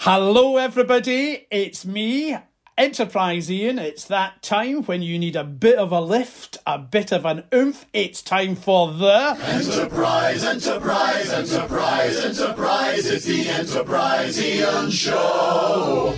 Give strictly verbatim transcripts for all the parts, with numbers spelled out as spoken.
Hello everybody, it's me, Enterprise Ian. It's that time when you need a bit of a lift, a bit of an oomph. It's time for the... Enterprise, Enterprise, Enterprise, Enterprise. It's the Enterprise Ian Show.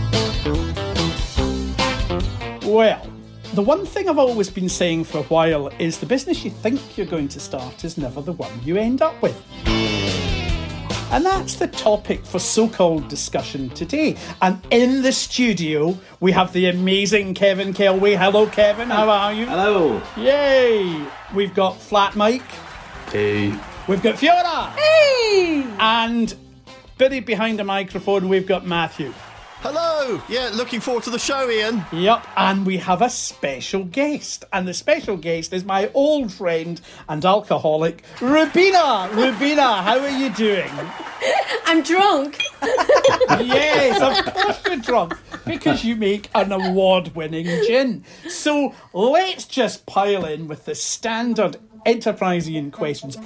Well, the one thing I've always been saying for a while is the business you think you're going to start is never the one you end up with. And that's the topic for so-called discussion today. And in the studio, we have the amazing Kevin Kelway. Hello, Kevin. How are you? Hello. Yay. We've got Flat Mike. Hey. We've got Fiona. Hey. And buried behind the microphone, we've got Matthew. Hello! Yeah, looking forward to the show, Ian. Yep, and we have a special guest. And the special guest is my old friend and alcoholic, Rubina. Rubina, how are you doing? I'm drunk. Yes, of course you're drunk, because you make an award-winning gin. So let's just pile in with the standard Enterpriseian questions.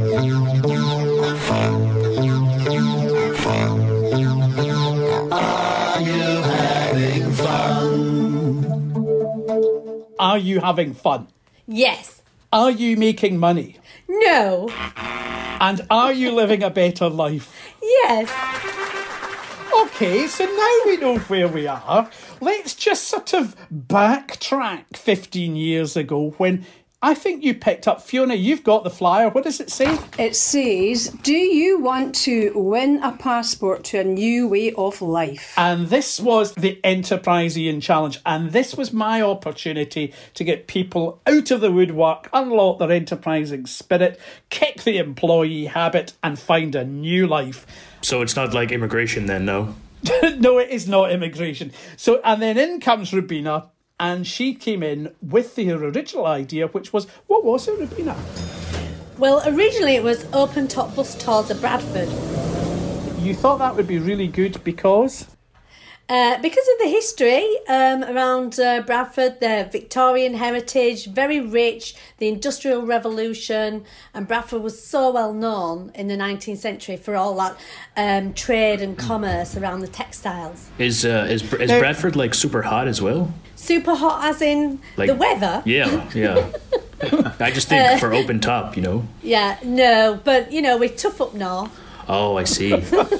Are you having fun? Yes. Are you making money? No. And are you living a better life? Yes. Okay, so now we know where we are. Let's just sort of backtrack fifteen years ago when I think you picked up, Fiona, you've got the flyer. What does it say? It says, do you want to win a passport to a new way of life? And this was the Enterpriseian Challenge. And this was my opportunity to get people out of the woodwork, unlock their enterprising spirit, kick the employee habit, and find a new life. So it's not like immigration then, no? No, it is not immigration. So, and then in comes Rubina. And she came in with the original idea, which was, what was it, Rubina? Well, originally it was open top bus tours of Bradford. You thought that would be really good because? Uh, because of the history um, around uh, Bradford, the Victorian heritage, very rich, the Industrial Revolution, and Bradford was so well known in the nineteenth century for all that um, trade and commerce around the textiles. Is uh, is is Now, Bradford like super hot as well? Super hot as in Like, the weather? Yeah, yeah. I just think Uh, for open top, you know. Yeah, no, but, you know, we're tough up north. Oh, I see.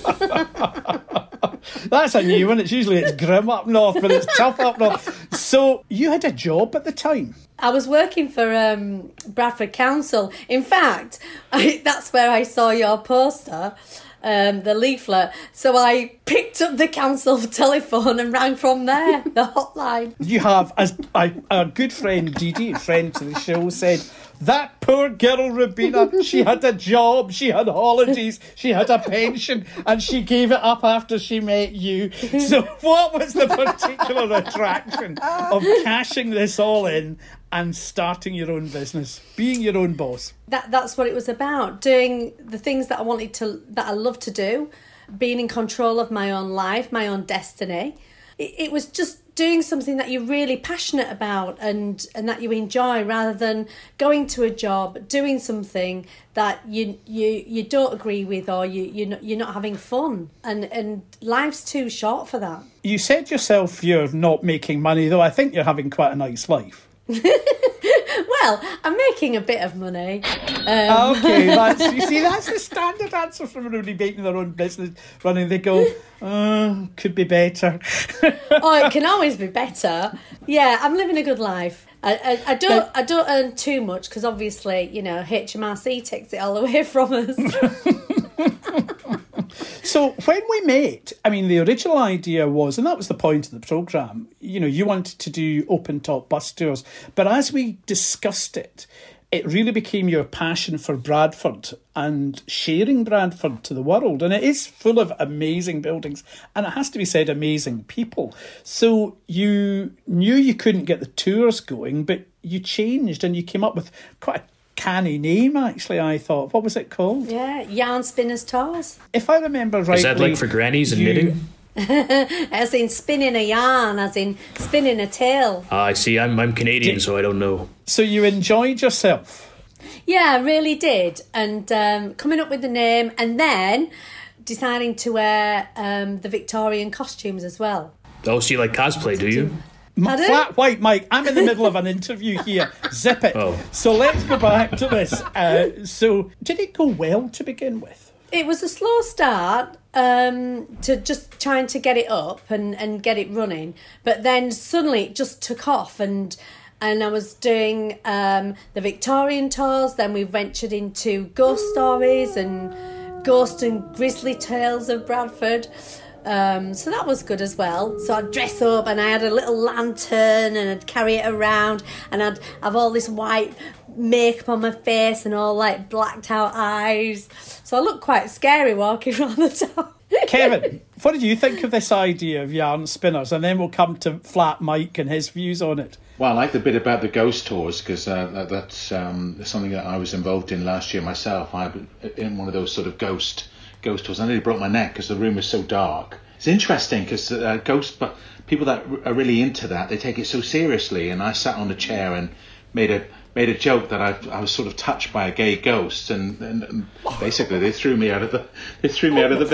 That's a new one. It's usually it's grim up north, but it's tough up north. So you had a job at the time. I was working for um, Bradford Council. In fact, I, that's where I saw your poster, um, the leaflet. So I picked up the council telephone and rang from there, the hotline. You have, as I, our good friend Dee Dee, friend to the show, said, that poor girl Rubina, she had a job, she had holidays, she had a pension, and she gave it up after she met you. So what was the particular attraction of cashing this all in and starting your own business, being your own boss? That that's what it was about, doing the things that I wanted to, that I love to do, being in control of my own life, my own destiny. It, it was just doing something that you're really passionate about and, and that you enjoy, rather than going to a job, doing something that you you, you don't agree with, or you, you're, not, you're not having fun. And, and life's too short for that. You said yourself you're not making money, though I think you're having quite a nice life. Well, I'm making a bit of money. Um, Okay, that's, you see, that's the standard answer from everybody making their own business running. They go, oh, could be better. Oh, it can always be better. Yeah, I'm living a good life. I, I, I don't I don't earn too much because obviously, you know, H M R C takes it all away from us. So when we met, I mean, the original idea was, and that was the point of the programme, you know, you wanted to do open-top bus tours. But as we discussed it, it really became your passion for Bradford and sharing Bradford to the world. And it is full of amazing buildings. And it has to be said, amazing people. So you knew you couldn't get the tours going, but you changed and you came up with quite a canny name, actually, I thought. What was it called? Yeah, Yarn Spinners Tours. If I remember rightly... Is that like for grannies and you, knitting? As in spinning a yarn, as in spinning a tale. Ah, I see. I'm I'm Canadian, so I don't know. So you enjoyed yourself? Yeah, I really did. And um, coming up with the name, and then deciding to wear um, the Victorian costumes as well. Oh, so you like cosplay, do you? Pardon? Flat white, Mike. I'm in the middle of an interview here. Zip it. Oh. So let's go back to this. Uh, so, did it go well to begin with? It was a slow start um, to just trying to get it up and, and get it running. But then suddenly it just took off, and and I was doing um, the Victorian tours. Then we ventured into ghost stories and ghost and grisly tales of Bradford. Um, so that was good as well. So I'd dress up and I had a little lantern and I'd carry it around and I'd have all this white makeup on my face and all like blacked out eyes. So I looked quite scary walking around the town. Kevin, what did you think of this idea of yarn spinners? And then we'll come to Flat Mike and his views on it. Well, I like the bit about the ghost tours because uh, that, that's um, something that I was involved in last year myself. I in one of those sort of ghost ghost tours. I nearly broke my neck because the room was so dark. It's interesting because uh, ghost, but people that are really into that, they take it so seriously. And I sat on a chair and made a made a joke that I, I was sort of touched by a gay ghost, and, and, and basically they threw me out of the they threw me out of the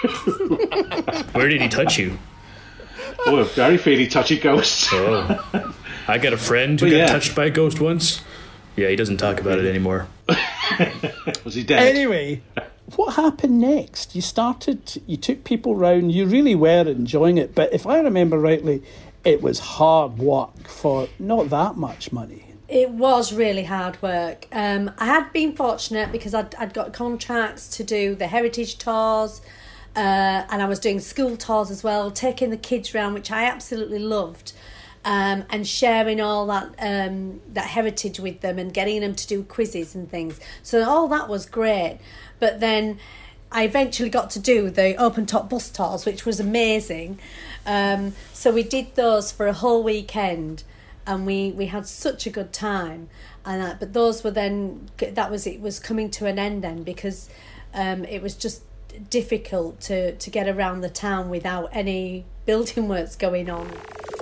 bed. Where did he touch you? Oh, a very feely, touchy ghost. Oh, I got a friend who Well, got yeah. touched by a ghost once. Yeah, he doesn't talk about it anymore. Was he dead? Anyway, what happened next? You started, you took people round, you really were enjoying it, but if I remember rightly, it was hard work for not that much money. It was really hard work. Um, I had been fortunate because I'd, I'd got contracts to do the heritage tours, uh, and I was doing school tours as well, taking the kids round, which I absolutely loved, um, and sharing all that um, that heritage with them and getting them to do quizzes and things. So all that was great. But then I eventually got to do the open top bus tours, which was amazing. Um, so we did those for a whole weekend. And we, we had such a good time, and uh, but those were then that was it was coming to an end then because um, it was just difficult to, to get around the town without any building works going on.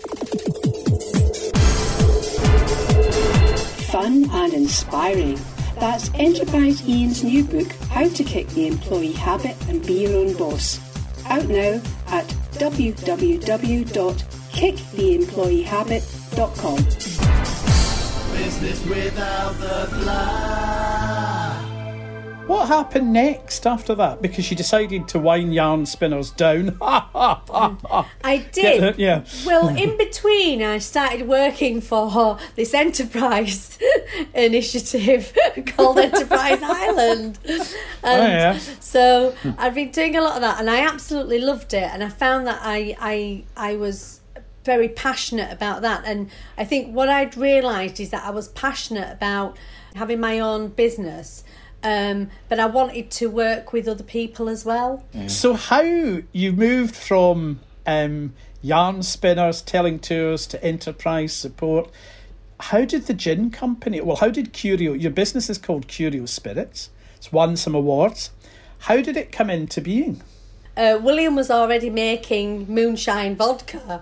Fun and inspiring. That's Enterprise Ian's new book, How to Kick the Employee Habit and Be Your Own Boss. Out now at w w w dot kick the employee habit dot com. Business without the blah. What happened next after that? Because you decided to wind yarn spinners down. I did. the- yeah. Well, in between, I started working for this enterprise initiative called Enterprise Ireland. And Oh, yeah. so I've been doing a lot of that, and I absolutely loved it. And I found that I I I was very passionate about that. And I think what I'd realised is that I was passionate about having my own business. Um, but I wanted to work with other people as well. So how you moved from um, yarn spinners, telling tours to enterprise support, how did the gin company, well, how did Curio, your business is called Curio Spirits, it's won some awards. How did it come into being? Uh, William was already making moonshine vodka.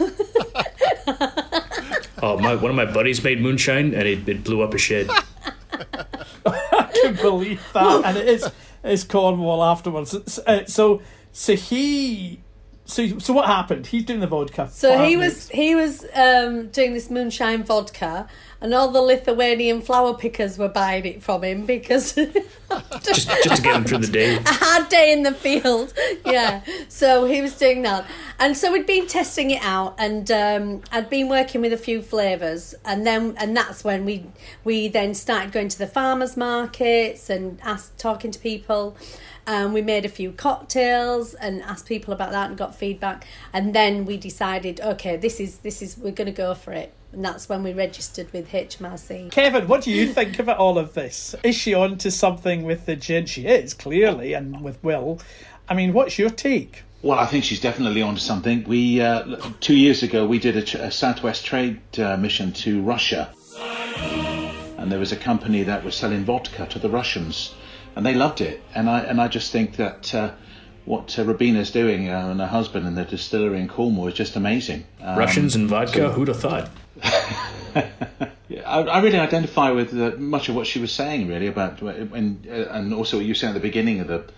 Oh, my, one of my buddies made moonshine and it, it blew up a shed. I can believe that, and it is it's Cornwall afterwards. It's, uh, so so he so so what happened? He's doing the vodka. So What he happened was he was um, doing this moonshine vodka, and all the Lithuanian flower pickers were buying it from him because Just, just to get him through the day. a hard day in the field. Yeah. So he was doing that. And so we'd been testing it out, and um, I'd been working with a few flavours, and then and that's when we we then started going to the farmers markets and asked talking to people. Um, we made a few cocktails and asked people about that and got feedback, and then we decided, okay, this is this is we're going to go for it. And that's when we registered with H M R C. Kevin, what do you think about all of this? Is she on to something with the gin? She is, clearly, and with Will. I mean, what's your take? Well, I think she's definitely on to something. We uh, two years ago we did a, tr- a Southwest trade uh, mission to Russia, and there was a company that was selling vodka to the Russians, and they loved it. And I and I just think that uh, what uh, Rabina's doing uh, and her husband in the distillery in Cornwall is just amazing. Um, Russians and vodka, so- who'd have thought? Yeah, I, I really identify with uh, much of what she was saying, really, about when, uh, and also what you were saying at the beginning of the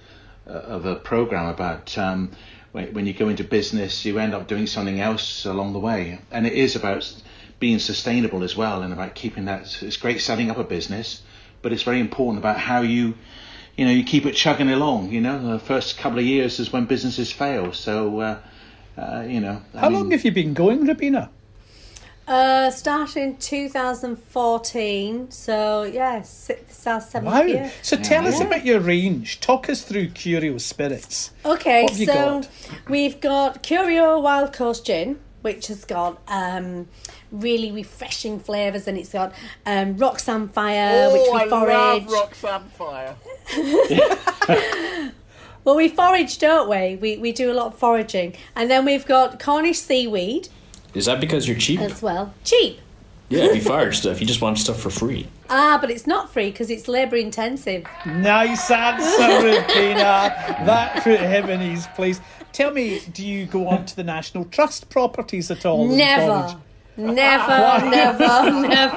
of a program about um, when, when you go into business, you end up doing something else along the way, and it is about being sustainable as well, and about keeping that. It's great setting up a business, but it's very important about how you, you know, you keep it chugging along. You know, the first couple of years is when businesses fail. So, uh, uh, you know, I How mean, long have you been going, Robina? Uh, starting two thousand fourteen, so yeah, sixth or seventh Wow. year. So tell us Yeah. about your range. Talk us through Curio Spirits. Okay, What have you so got? we've got Curio Wild Coast Gin, which has got um, really refreshing flavours, and it's got um, Rock Samphire, which we forage. Rock Samphire. Well, we forage, don't we? We we do a lot of foraging, and then we've got Cornish seaweed Is that because you're cheap? as well. Cheap. Yeah, if you fire stuff, you just want stuff for free. Ah, but it's not free because it's labour intensive. Nice answer, Robina. That put him in his place. Tell me, do you go on to the National Trust properties at all? in Never, college? never, never,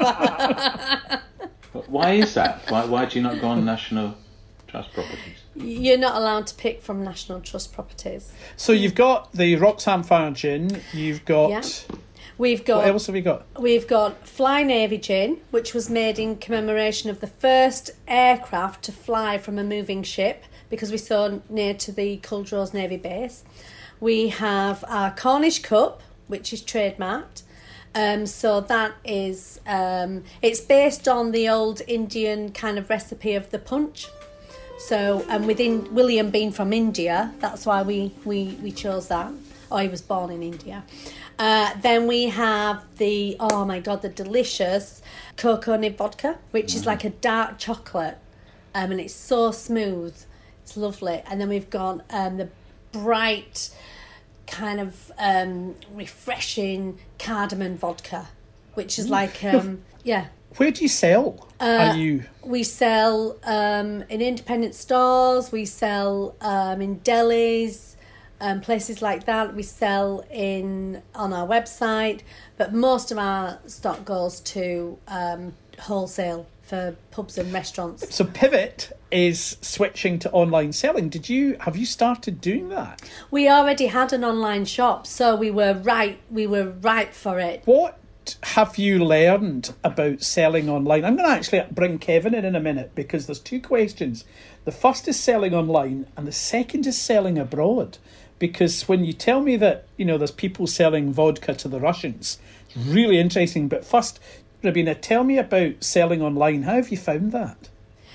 never. why is that? Why, why do you not go on National Trust properties? You're not allowed to pick from National Trust properties. So you've got the Rock Samphire Gin. You've got... Yeah. We've got What else have we got? We've got Fly Navy Gin, which was made in commemoration of the first aircraft to fly from a moving ship because we're so near to the Culdrose Navy base. We have our Cornish Cup, which is trademarked. Um, so that is, um, it's based on the old Indian kind of recipe of the punch. So, and within William being from India, that's why we, we, we chose that. Oh, he was born in India. Uh, then we have the, oh my God, the delicious cocoa nib vodka, which is like a dark chocolate. Um, and it's so smooth. It's lovely. And then we've got um, the bright, kind of um, refreshing cardamom vodka, which is like, um, yeah. Where do you sell? Uh, Are you... We sell um, in independent stores, we sell um, in delis, um, places like that. We sell in on our website, but most of our stock goes to um, wholesale for pubs and restaurants. So Pivot is switching to online selling. Did you have you started doing that? We already had an online shop, so we were right. We were ripe for it. What have you learned about selling online? I'm going to actually bring Kevin in in a minute because there's two questions. The first is selling online, and the second is selling abroad. Because when you tell me that, you know, there's people selling vodka to the Russians, it's really interesting. But first, Robina, tell me about selling online. How have you found that?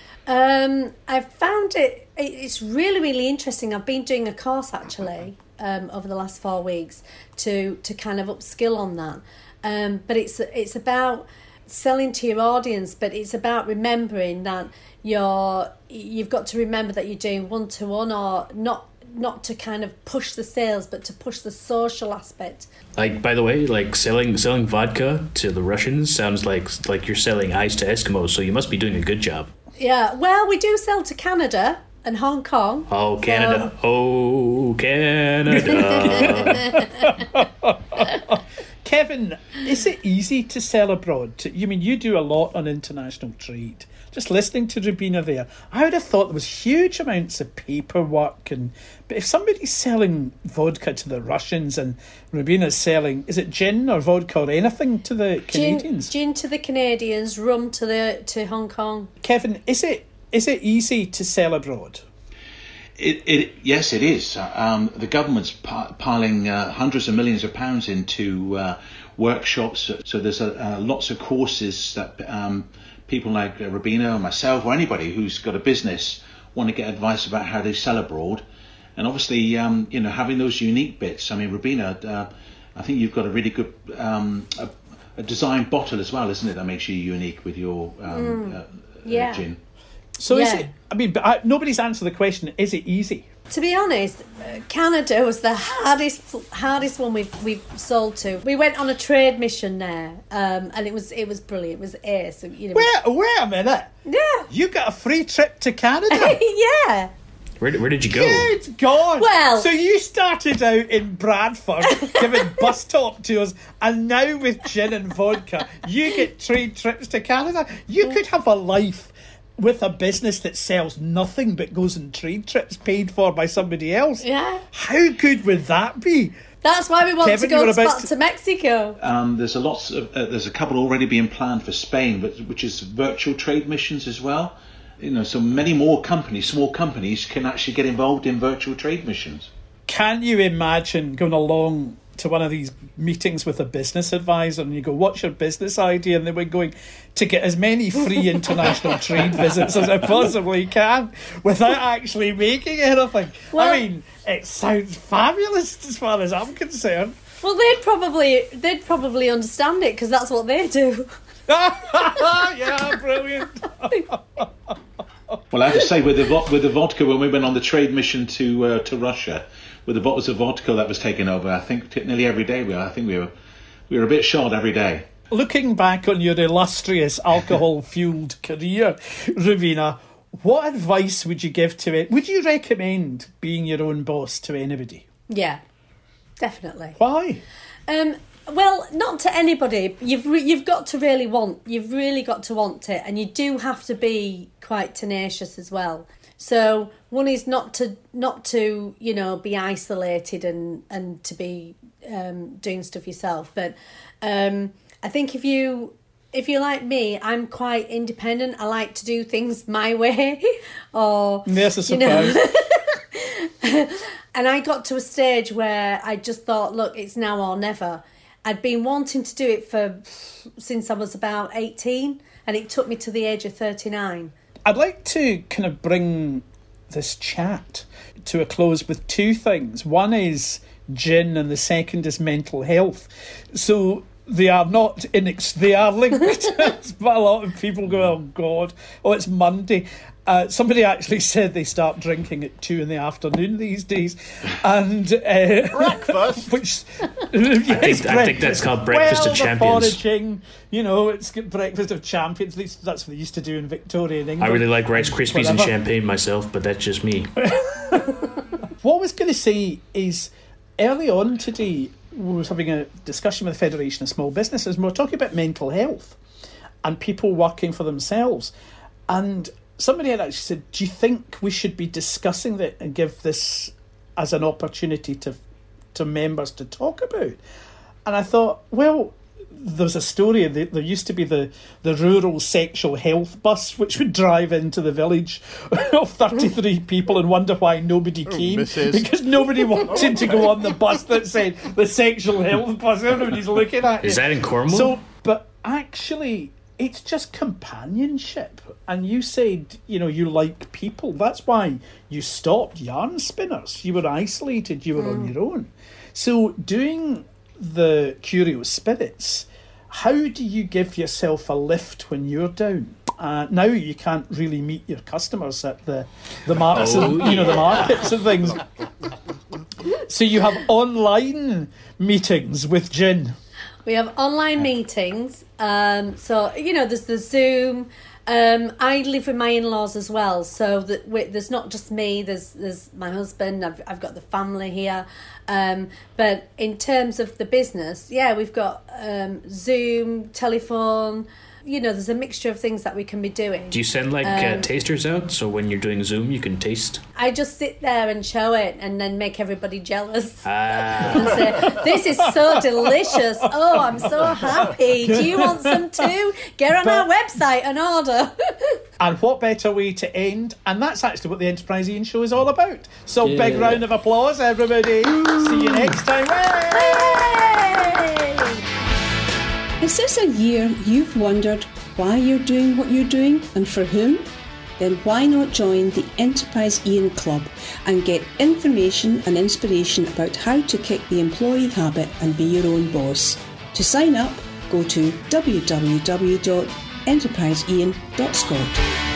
Um, I've found it, it's really, really interesting. I've been doing a course actually um, over the last four weeks to, to kind of upskill on that. Um, but it's it's about selling to your audience, but it's about remembering that you're, you've got to remember that you're doing one-to-one or not not to kind of push the sales, but to push the social aspect. Like, by the way, like selling selling vodka to the Russians sounds like like you're selling ice to Eskimos, so you must be doing a good job. Yeah, well, we do sell to Canada and Hong Kong. Oh, Canada. So- Oh, Canada. Kevin, is it easy to sell abroad? To, you mean you do a lot on international trade? Just listening to Robina there, I would have thought there was huge amounts of paperwork. And but if somebody's selling vodka to the Russians and Robina's selling, is it gin or vodka or anything to the Gin, Canadians? gin to the Canadians, rum to the to Hong Kong. Kevin, is it is it easy to sell abroad? It, it, yes, it is. Um, the government's p- piling uh, hundreds of millions of pounds into uh, workshops. So there's a, uh, lots of courses that um, people like uh, Robina or myself or anybody who's got a business want to get advice about how they sell abroad. And obviously, um, you know, having those unique bits. I mean, Robina, uh, I think you've got a really good um, a, a design bottle as well, isn't it? That makes you unique with your um, Mm. uh, Yeah. uh, gin. So is Yeah. it? I mean, but I, nobody's answered the question. Is it easy? To be honest, uh, Canada was the hardest hardest one we've we've sold to. We went on a trade mission there, um, and it was it was brilliant. It was ace. So, you know, Wait, wait a minute. yeah, You got a free trip to Canada? yeah. where, where did you go? Good God. Well- so you started out in Bradford giving bus stop tours, and now with gin and vodka, you get trade trips to Canada. You could have a life with a business that sells nothing but goes on trade trips paid for by somebody else. Yeah. How good would that be? That's why we want Kevin, to you go were to, about to, to- Mexico. Um, there's a lot of, uh, there's a couple already being planned for Spain, but which is virtual trade missions as well. You know, so many more companies, small companies, can actually get involved in virtual trade missions. Can you imagine going along to one of these meetings with a business advisor and you go, what's your business idea? And they were going to get as many free international trade visits as I possibly can without actually making anything. Well- I mean, it sounds fabulous as far as I'm concerned. Well, they'd probably they'd probably understand it because that's what they do. Yeah, brilliant. Well, I have to say, with the vo- with the vodka, when we went on the trade mission to uh, to Russia, with the bottles of vodka that was taken over, I think t- nearly every day we, I think we were we were a bit short every day. Looking back on your illustrious alcohol-fueled career, Rowena, what advice would you give to it? Would you recommend being your own boss to anybody? Yeah, definitely. Why? Um, well, not to anybody. You've re- you've got to really want. You've really got to want it, and you do have to be quite tenacious as well. So one is not to not to you know be isolated and and to be um, doing stuff yourself. But um, I think if you if you're like me, I'm quite independent. I like to do things my way, or There's a you know. surprise. And I got to a stage where I just thought, look, it's now or never. I'd been wanting to do it for since I was about eighteen, and it took me to the age of thirty-nine. I'd like to kind of bring this chat to a close with two things. One is gin and the second is mental health. So they are not inex- they are linked. But a lot of people go, oh God, oh it's Monday. Uh, somebody actually said they start drinking at two in the afternoon these days, and uh, Breakfast? which I think, I think that's called Breakfast well, of the Champions. foraging, you know, it's good Breakfast of Champions. At least that's what they used to do in Victorian England. I really like Rice Krispies and Whatever. champagne myself, but that's just me. What I was going to say is, early on today, we were having a discussion with the Federation of Small Businesses, and we were talking about mental health and people working for themselves. And somebody had actually said, do you think we should be discussing that and give this as an opportunity to to members to talk about? And I thought, well, there's a story, there there used to be the, the rural sexual health bus, which would drive into the village of thirty-three people and wonder why nobody came. Missus Because nobody wanted to go on the bus that said the sexual health bus. Everybody's looking at you. Is that in Cornwall? So, but actually, it's just companionship. And you said, you know, you like people. That's why you stopped yarn spinners. You were isolated. You were on your own. So doing the Curio Spirits, how do you give yourself a lift when you're down? Uh, now you can't really meet your customers at the the markets, Oh, and, you know, the markets and things. So you have online meetings with gin. We have online meetings. Um, so, you know, there's the Zoom. Um, I live with my in-laws as well. So that we, there's not just me. There's there's my husband. I've, I've got the family here. Um, but in terms of the business, yeah, we've got um, Zoom, telephone. You know, there's a mixture of things that we can be doing. Do you send like uh, tasters out so when you're doing Zoom you can taste? I just sit there and show it and then make everybody jealous. Ah. And say, this is so delicious. Oh, I'm so happy. Do you want some too? Get on our website and order. And what better way to end? And that's actually what the Enterprise Ian Show is all about. So Yeah. big round of applause, everybody. See you next time. Yay! Is this a year you've wondered why you're doing what you're doing and for whom? Then why not join the Enterprise Ian Club and get information and inspiration about how to kick the employee habit and be your own boss. To sign up, go to w w w dot enterprise ian dot scot.